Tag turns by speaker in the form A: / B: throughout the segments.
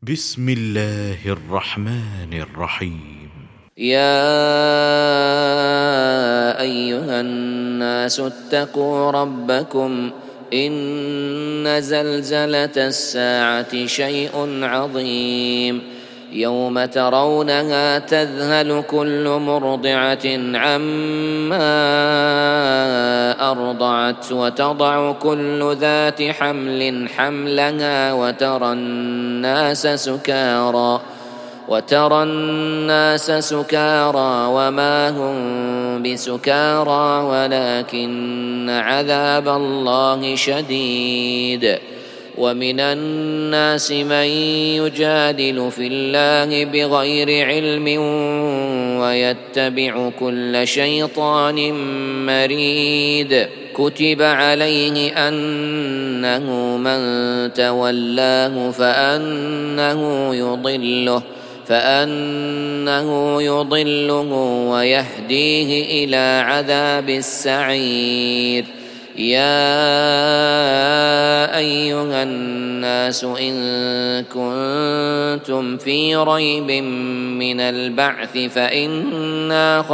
A: بسم الله الرحمن الرحيم.
B: يا أيها الناس اتقوا ربكم إن زلزلة الساعة شيء عظيم يوم ترونها تذهل كل مرضعة عما أرضعت وتضع كل ذات حمل حملها وترى الناس سكارى وما هم بسكارى ولكن عذاب الله شديد. ومن الناس من يجادل في الله بغير علم ويتبع كل شيطان مريد. كتب عليه أنه من تولاه فأنه يضله ويهديه إلى عذاب السعير. يا أيها الناس إن كنتم في ريب من البعث فإنا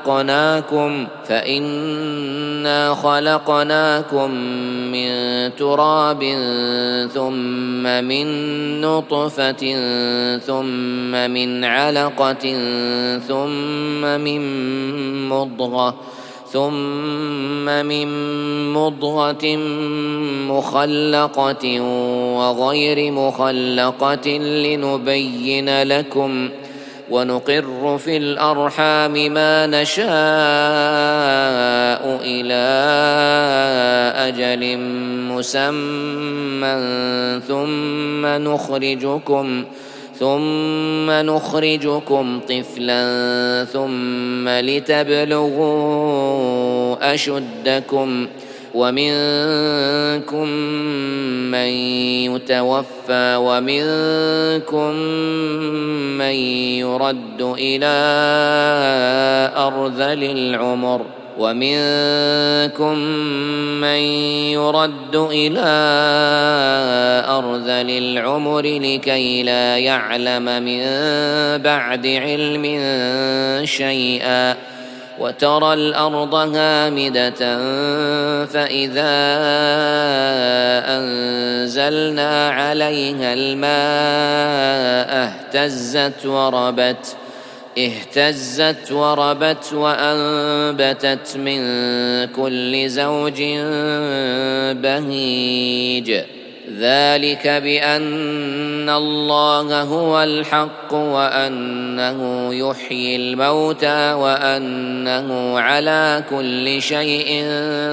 B: خلقناكم من تراب ثم من نطفة ثم من علقة ثم من مضغة مخلقة وغير مخلقة لنبين لكم ونقر في الأرحام ما نشاء إلى أجل مسمى ثم نخرجكم طفلا ثم لتبلغوا أشدكم ومنكم من يتوفى ومنكم من يرد إلى أرذل العمر لكي لا يعلم من بعد علم شيئا. وترى الأرض هامدة فإذا أنزلنا عليها الماء اهتزت وربت وأنبتت من كل زوج بهيج. ذلك بأن الله هو الحق وأنه يحيي الموتى وأنه على كل شيء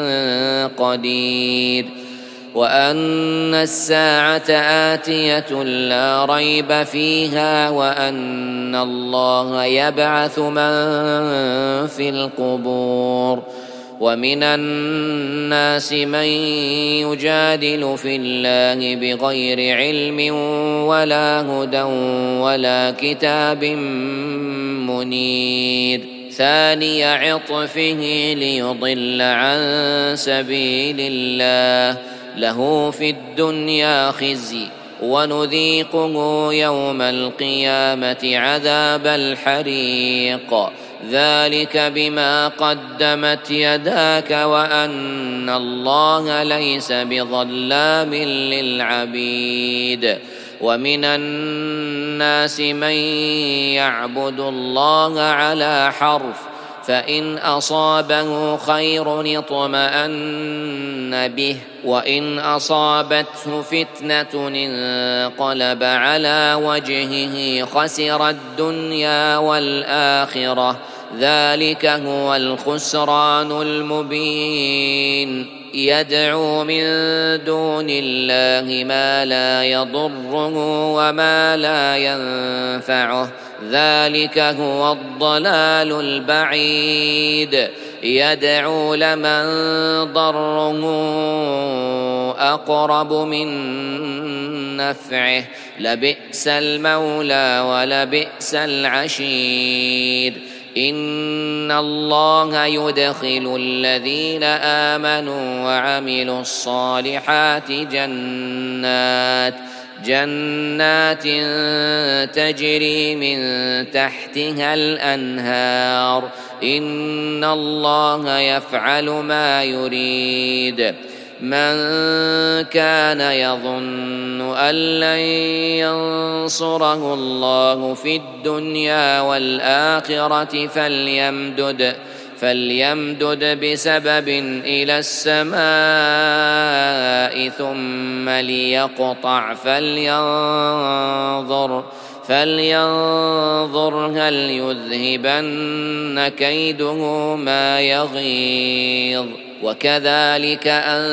B: قدير وأن الساعة آتية لا ريب فيها وأن الله يبعث من في القبور. ومن الناس من يجادل في الله بغير علم ولا هدى ولا كتاب منير. ثاني عطفه ليضل عن سبيل الله له في الدنيا خزي ونذيقه يوم القيامة عذاب الحريق. ذلك بما قدمت يداك وأن الله ليس بظلام للعبيد. ومن الناس من يعبد الله على حرف فإن أصابه خير اطمأن به وإن أصابته فتنة انقلب على وجهه خسر الدنيا والآخرة. ذلك هو الخسران المبين. يدعو من دون الله ما لا يضره وما لا ينفعه ذلك هو الضلال البعيد. يدعو لمن ضره أقرب من نفعه لبئس المولى ولبئس العشير. إن الله يدخل الذين آمنوا وعملوا الصالحات جنات تجري من تحتها الأنهار إن الله يفعل ما يريد من كان يظن أن لن ينصره الله في الدنيا والآخرة فليمدد بسبب إلى السماء ثم ليقطع فلينظر هل يذهبن كيده ما يغيظ وكذلك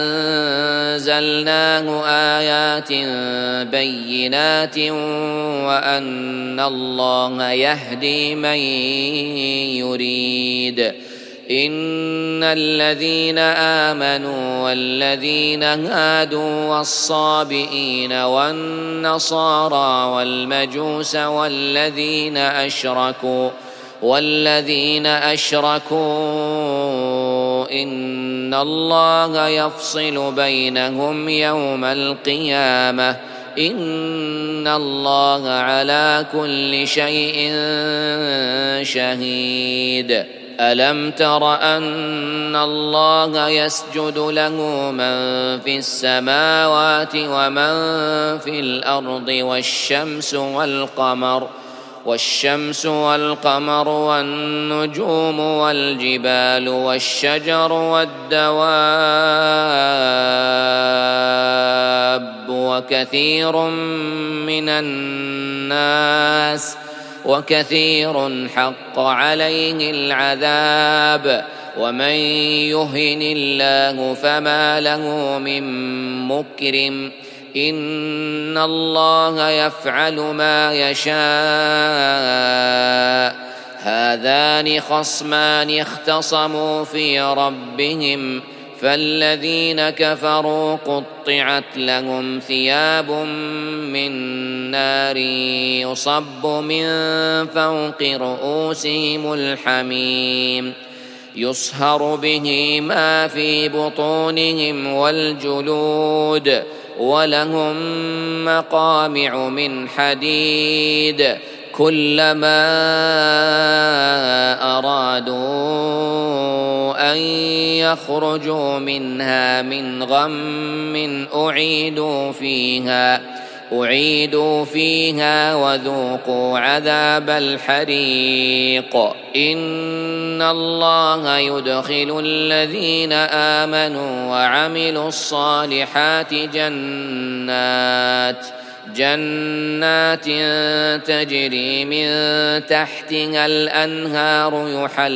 B: أنزلناه آيات بينات وأن الله يهدي من يريد إن الذين آمنوا والذين هادوا والصابئين والنصارى والمجوس والذين أشركوا إن الله يفصل بينهم يوم القيامة إن الله على كل شيء شهيد ألم تر أن الله يسجد له من في السماوات ومن في الأرض والشمس والقمر والنجوم والجبال والشجر والدواب وكثير حق عليه العذاب ومن يهن الله فما له من مكرم إن الله يفعل ما يشاء هذان خصمان اختصموا في ربهم فالذين كفروا قطعت لهم ثياب من نار يصب من فوق رؤوسهم الحميم يصهر به ما في بطونهم والجلود ولهم مقامع من حديد كلما أرادوا أن يخرجوا منها من غم أعيدوا فيها وذوقوا عذاب الحريق إن الله يدخل الذين آمنوا وعملوا الصالحات جنات تجري من تحتها الأنهار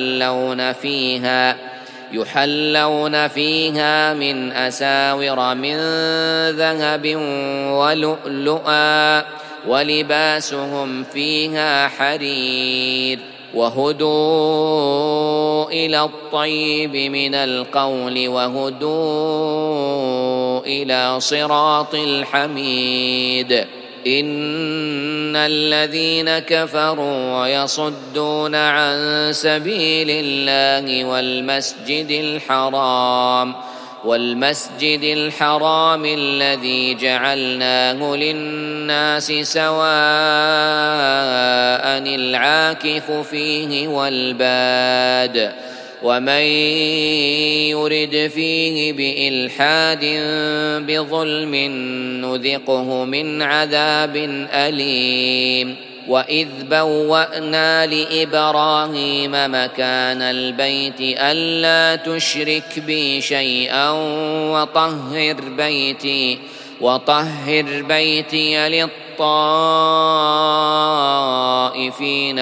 B: يحلون فيها من أساور من ذهب ولؤلؤا ولباسهم فيها حرير وهدوا إلى الطيب من القول وهدوا إلى صراط الحميد إن الذين كفروا ويصدون عن سبيل الله والمسجد الحرام الذي جعلناه للناس سواء العاكف فيه والباد ومن يرد فيه بإلحاد بظلم نذقه من عذاب أليم وإذ بوأنا لإبراهيم مكان البيت ألا تشرك بي شيئا وطهر بيتي للطائفين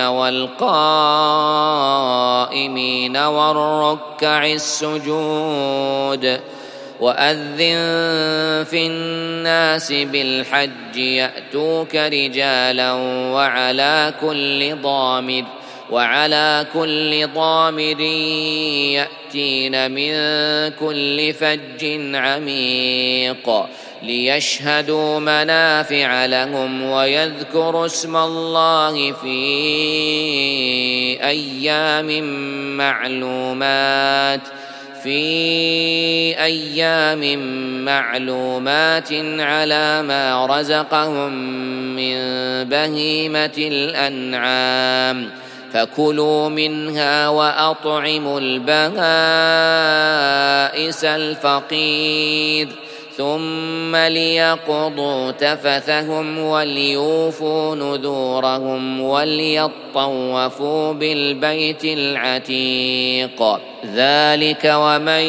B: والقائمين والركع السجود وأذن في الناس بالحج يأتوك رجالا وعلى كل ضامر يأتين من كل فج عميق ليشهدوا منافع لهم ويذكروا اسم الله في أيام معلومات في أيام معلومات على ما رزقهم من بهيمة الأنعام فكلوا منها وأطعموا البائس الفقير ثم ليقضوا تفثهم وليوفوا نذورهم وليطوفوا بالبيت العتيق ذلك ومن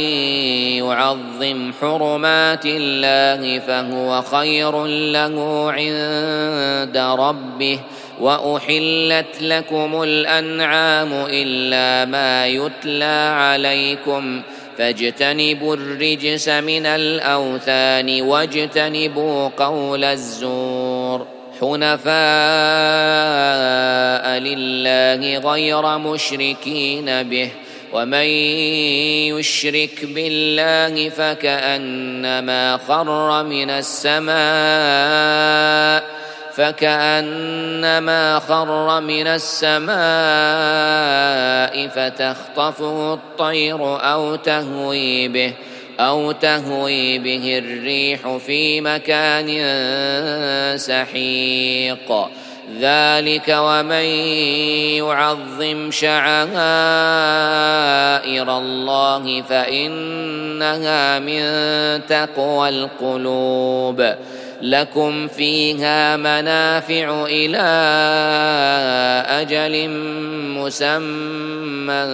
B: يعظم حرمات الله فهو خير له عند ربه وأحلت لكم الأنعام إلا ما يتلى عليكم فاجتنبوا الرجس من الأوثان واجتنبوا قول الزور حنفاء لله غير مشركين به ومن يشرك بالله فكأنما خر من السماء فتخطفه الطير أو تهوي به الريح في مكان سحيق ذلك ومن يعظم شعائر الله فإنها من تقوى القلوب لكم فيها منافع إلى أجل مسمى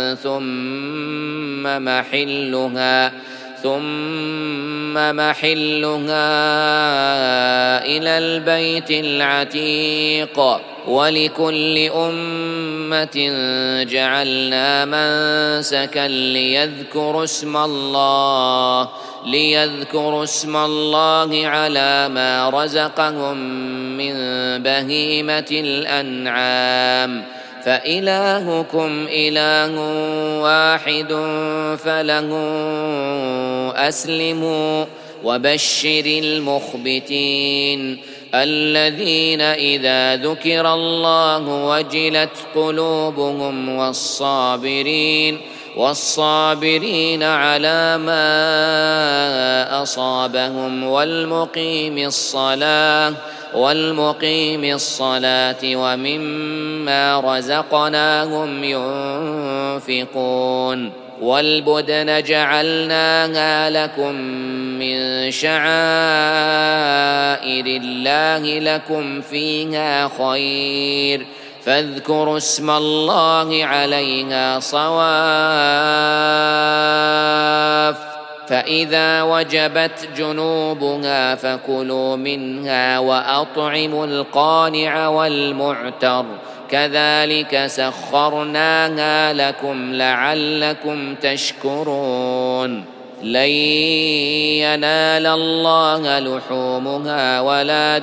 B: ثم محلها إلى البيت العتيق ولكل أمة جعلنا منسكا ليذكروا اسم الله على ما رزقهم من بهيمة الأنعام فإلهكم إله واحد فله أسلموا وبشر المخبتين الذين إذا ذكر الله وجلت قلوبهم والصابرين على ما أصابهم والمقيم الصلاة ومما رزقناهم ينفقون والبدن جعلناها لكم من شعائر الله لكم فيها خير فاذكروا اسم الله عليها صواف فإذا وجبت جنوبها فكلوا منها وأطعموا القانع والمعتر كذلك سخرناها لكم لعلكم تشكرون لن ينال الله لحومها ولا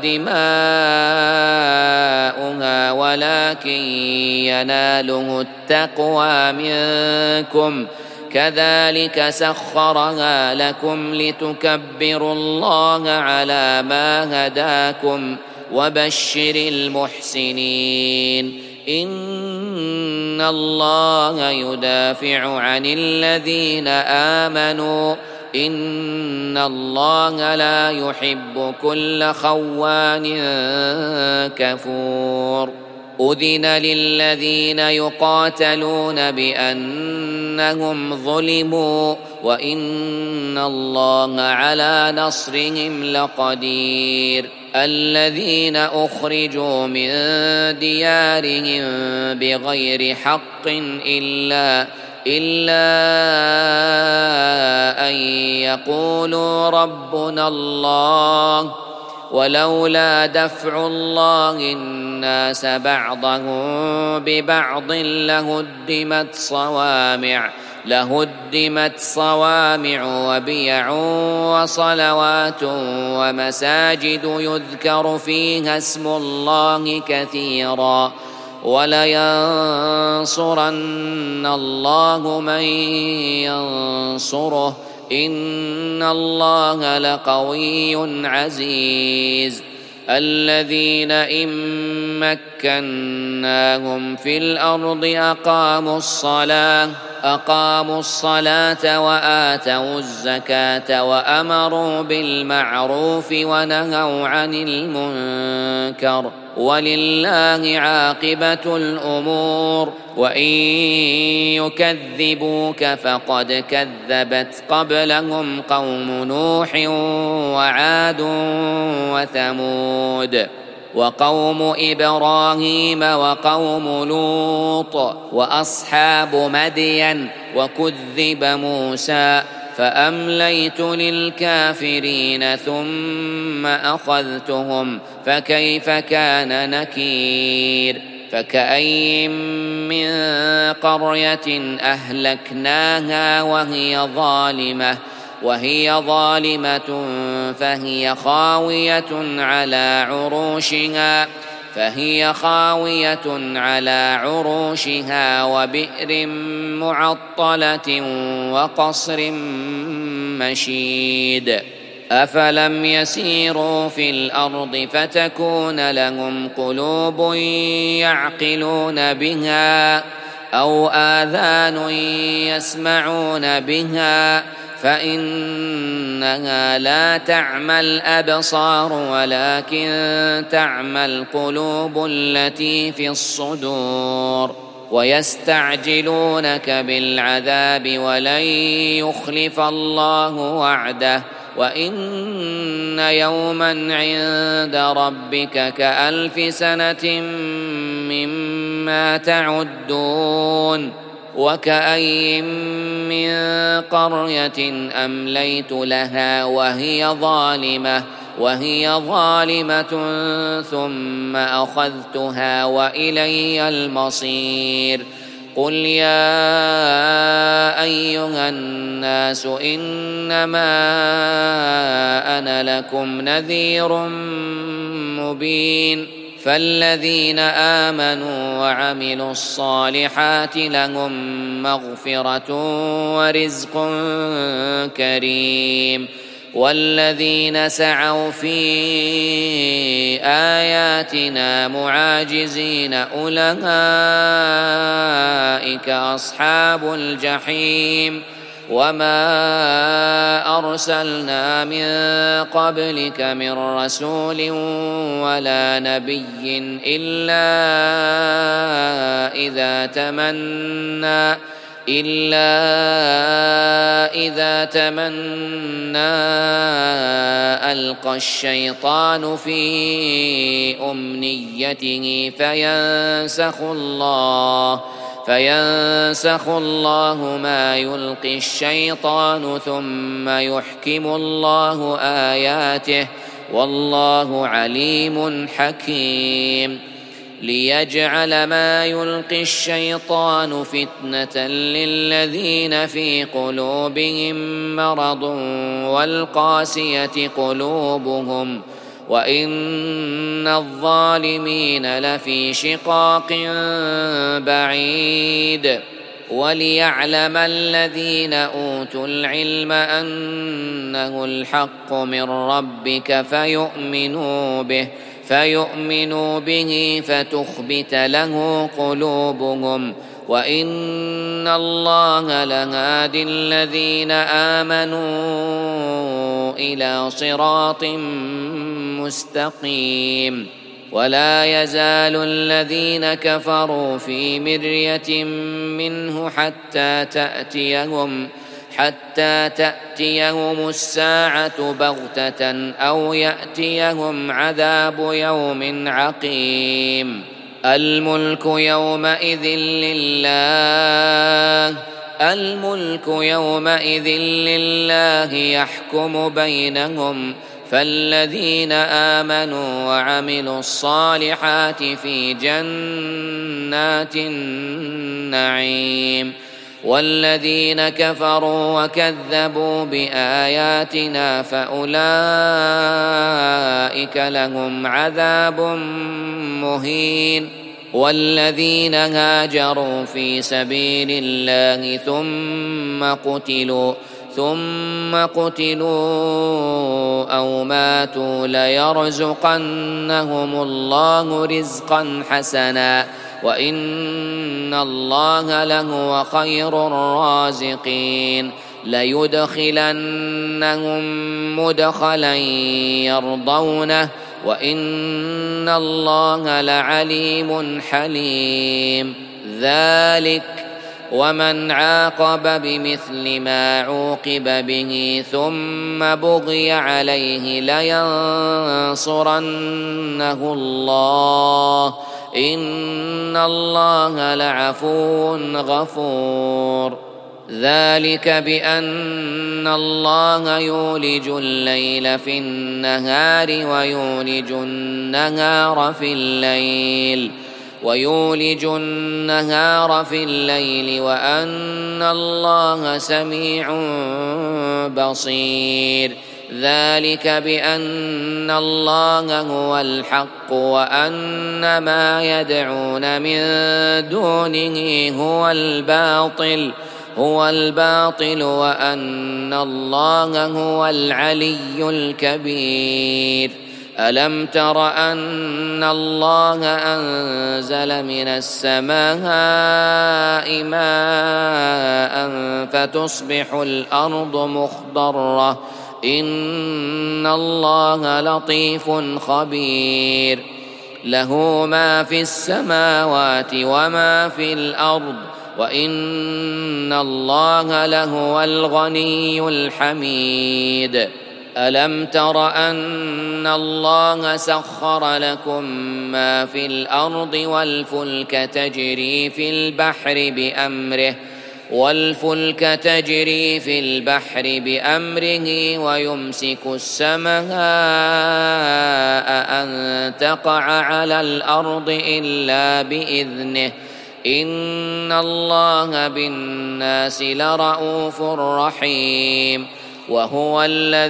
B: دماؤها ولكن يناله التقوى منكم كذلك سخرها لكم لتكبروا الله على ما هداكم وبشر المحسنين إن الله يدافع عن الذين آمنوا إن الله لا يحب كل خوان كفور أذن للذين يقاتلون بأنهم ظلموا وإن الله على نصرهم لقدير الذين أخرجوا من ديارهم بغير حق إلا أن يقولوا ربنا الله ولولا دفع الله الناس بعضهم ببعض لهدمت صوامع وبيع وصلوات ومساجد يذكر فيها اسم الله كثيرا ولينصرن الله من ينصره إن الله لقوي عزيز الذين إن مكناهم في الأرض أقاموا الصلاة وآتوا الزكاة وأمروا بالمعروف ونهوا عن المنكر ولله عاقبة الأمور. وإن يكذبوك فقد كذبت قبلهم قوم نوح وعاد وثمود وقوم إبراهيم وقوم لوط وأصحاب مدين وكذب موسى فأمليت للكافرين ثم أخذتهم فكيف كان نكير. فكأي من قرية أهلكناها وهي ظالمة فهي خاوية على عروشها وبئر معطلة وقصر مشيد. أفلم يسيروا في الأرض فتكون لهم قلوب يعقلون بها أو آذان يسمعون بها فإنها لا تعمى الأبصار ولكن تعمى القلوب التي في الصدور. ويستعجلونك بالعذاب ولن يخلف الله وعده وإن يوما عند ربك كألف سنة مما تعدون. وكأي من قرية أمليت لها وهي ظالمة ثم أخذتها وإلي المصير. قل يا أيها الناس إنما أنا لكم نذير مبين. فالذين آمنوا وعملوا الصالحات لهم مغفرة ورزق كريم. والذين سعوا في آياتنا معاجزين أولئك أصحاب الجحيم. وما أرسلنا من قبلك من رسول ولا نبي إلا إذا تمنى ألقى الشيطان في أمنيته فينسخ الله ما يلقي الشيطان ثم يحكم الله آياته والله عليم حكيم. ليجعل ما يلقي الشيطان فتنة للذين في قلوبهم مرض والقاسية قلوبهم وإن الظالمين لفي شقاق بعيد. وليعلم الذين أوتوا العلم أنه الحق من ربك فيؤمنوا به فتخبت له قلوبهم وإن الله لهادي الذين آمنوا إلى صراط مستقيم. ولا يزال الذين كفروا في مرية منه حتى تأتيهم الساعة بغتة أو يأتيهم عذاب يوم عقيم. الملك يومئذ لله يحكم بينهم. فالذين آمنوا وعملوا الصالحات في جنات النعيم والذين كفروا وكذبوا بآياتنا فأولئك لهم عذاب مهين. والذين هاجروا في سبيل الله ثم قتلوا أو ماتوا ليرزقنهم الله رزقا حسنا وإن الله لهو خير الرازقين ليدخلنهم مدخلا يرضونه وإن الله لعليم حليم ذلك ومن عاقب بمثل ما عوقب به ثم بغي عليه لينصرنه الله إن الله لعفو غفور ذلك بأن الله يولج الليل في النهار ويولج النهار في الليل وأن الله سميع بصير ذلك بأن الله هو الحق وأن ما يدعون من دونه هو الباطل وأن الله هو العلي الكبير ألم تر أن الله أنزل من السماء ماء فتصبح الأرض مخضرة إن الله لطيف خبير له ما في السماوات وما في الأرض وإن الله لهو الغني الحميد ألم تر أن الله سخر لكم ما في الأرض والفلك تجري في البحر بأمره ويمسك السماء أن تقع على الأرض إلا بإذنه إن الله بالناس لرءوف رحيم وهو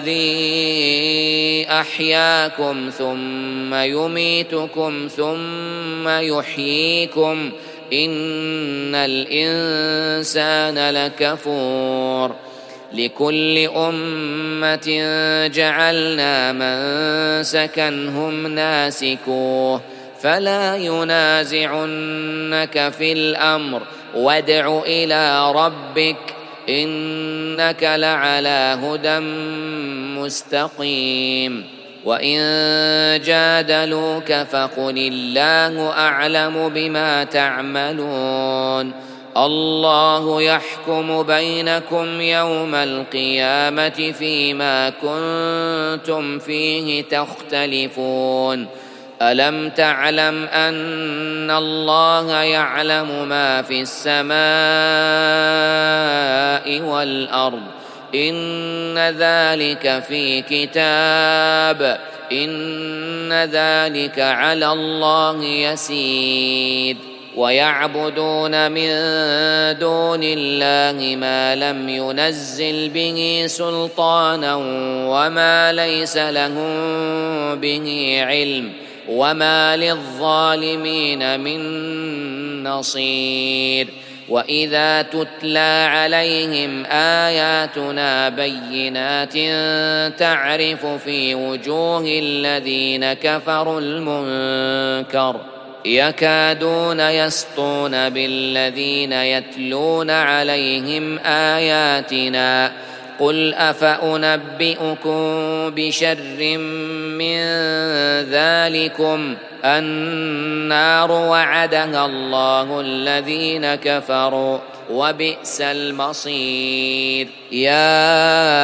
B: الذي أحياكم ثم يميتكم ثم يحييكم إن الإنسان لكفور لكل أمة جعلنا منسكا هم ناسكوه فلا ينازعنك في الأمر وادع إلى ربك إنك لعلى هدى مستقيم وإن جادلوك فقل الله أعلم بما تعملون الله يحكم بينكم يوم القيامة فيما كنتم فيه تختلفون ألم تعلم أن الله يعلم ما في السماء والأرض إن ذلك في كتاب إن ذلك على الله يسير ويعبدون من دون الله ما لم ينزل به سلطانا وما ليس لهم به علم وما للظالمين من نصير وإذا تتلى عليهم آياتنا بينات تعرف في وجوه الذين كفروا المنكر يكادون يسطون بالذين يتلون عليهم آياتنا قل أفأنبئكم بشر من ذلكم النار وعدها الله الذين كفروا وبئس المصير يا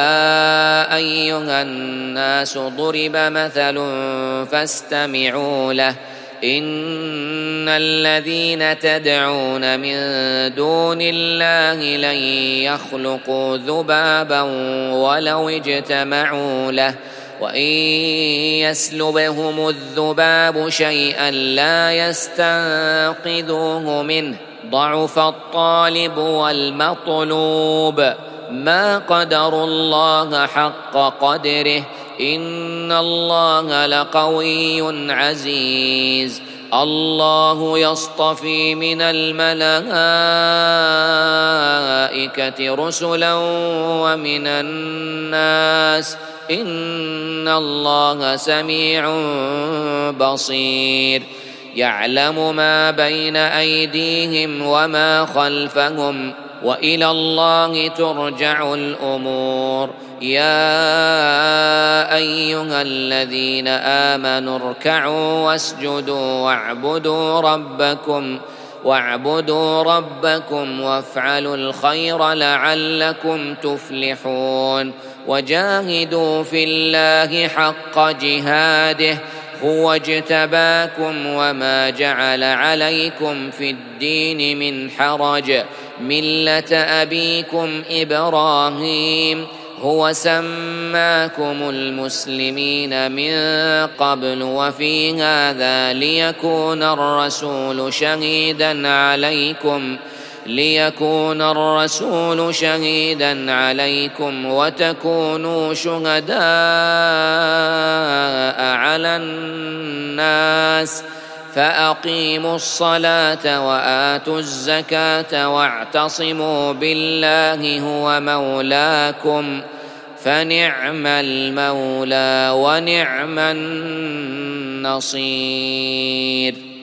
B: أيها الناس ضرب مثل فاستمعوا له إن الذين تدعون من دون الله لن يخلقوا ذبابا ولو اجتمعوا له وإن يسلبهم الذباب شيئا لا يستنقذوه منه ضعف الطالب والمطلوب ما قدروا الله حق قدره إن الله لقوي عزيز الله يصطفي من الملائكة رسلا ومن الناس إن الله سميع بصير يعلم ما بين أيديهم وما خلفهم وإلى الله ترجع الأمور. يا أيها الذين آمنوا اركعوا واسجدوا واعبدوا ربكم وافعلوا الخير لعلكم تفلحون. وجاهدوا في الله حق جهاده هو اجتباكم وما جعل عليكم في الدين من حرج ملة أبيكم إبراهيم هو سماكم المسلمين من قبل وفي هذا ليكون الرسول شهيدا عليكم وتكونوا شهداء على الناس فأقيموا الصلاة وآتوا الزكاة واعتصموا بالله هو مولاكم فنعم المولى ونعم النصير.